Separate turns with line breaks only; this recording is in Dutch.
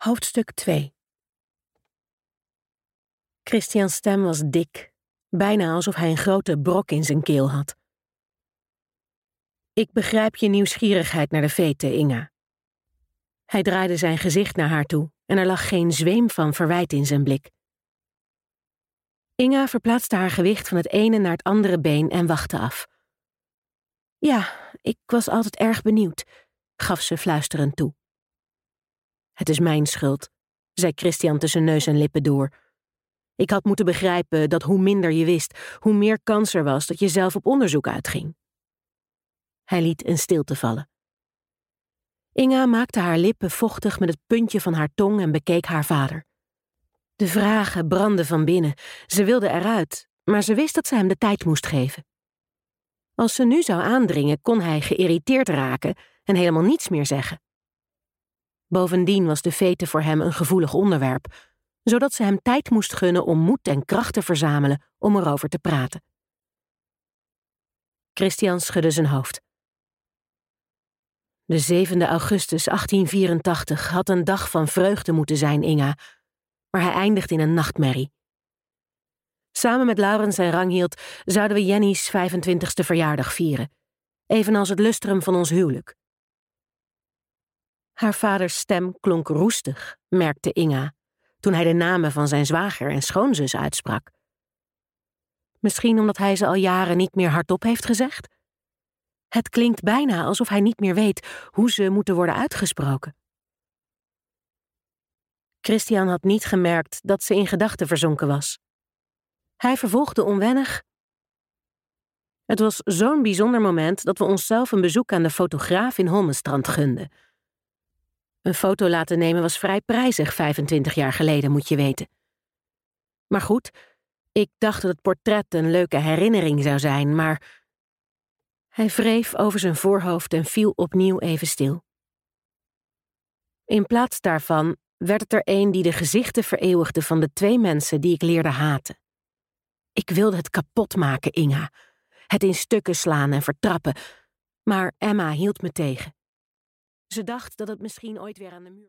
Hoofdstuk 2. Christians stem was dik, bijna alsof hij een grote brok in zijn keel had. Ik begrijp je nieuwsgierigheid naar de vete, Inga. Hij draaide zijn gezicht naar haar toe en er lag geen zweem van verwijt in zijn blik. Inga verplaatste haar gewicht van het ene naar het andere been en wachtte af. Ja, ik was altijd erg benieuwd, gaf ze fluisterend toe. Het is mijn schuld, zei Christian tussen neus en lippen door. Ik had moeten begrijpen dat hoe minder je wist, hoe meer kans er was dat je zelf op onderzoek uitging. Hij liet een stilte vallen. Inga maakte haar lippen vochtig met het puntje van haar tong en bekeek haar vader. De vragen brandden van binnen. Ze wilde eruit, maar ze wist dat ze hem de tijd moest geven. Als ze nu zou aandringen, kon hij geïrriteerd raken en helemaal niets meer zeggen. Bovendien was de vete voor hem een gevoelig onderwerp, zodat ze hem tijd moest gunnen om moed en kracht te verzamelen om erover te praten. Christian schudde zijn hoofd. De 7e augustus 1884 had een dag van vreugde moeten zijn, Inga, maar hij eindigde in een nachtmerrie. Samen met Laurens en Ranghild zouden we Jenny's 25e verjaardag vieren, evenals het lustrum van ons huwelijk. Haar vaders stem klonk roestig, merkte Inga, toen hij de namen van zijn zwager en schoonzus uitsprak. Misschien omdat hij ze al jaren niet meer hardop heeft gezegd? Het klinkt bijna alsof hij niet meer weet hoe ze moeten worden uitgesproken. Christian had niet gemerkt dat ze in gedachten verzonken was. Hij vervolgde onwennig. Het was zo'n bijzonder moment dat we onszelf een bezoek aan de fotograaf in Holmestrand gunden. Een foto laten nemen was vrij prijzig 25 jaar geleden, moet je weten. Maar goed, ik dacht dat het portret een leuke herinnering zou zijn, maar... Hij wreef over zijn voorhoofd en viel opnieuw even stil. In plaats daarvan werd het er een die de gezichten vereeuwigde van de 2 mensen die ik leerde haten. Ik wilde het kapot maken, Inga. Het in stukken slaan en vertrappen. Maar Emma hield me tegen. Ze dacht dat het misschien ooit weer aan de muur...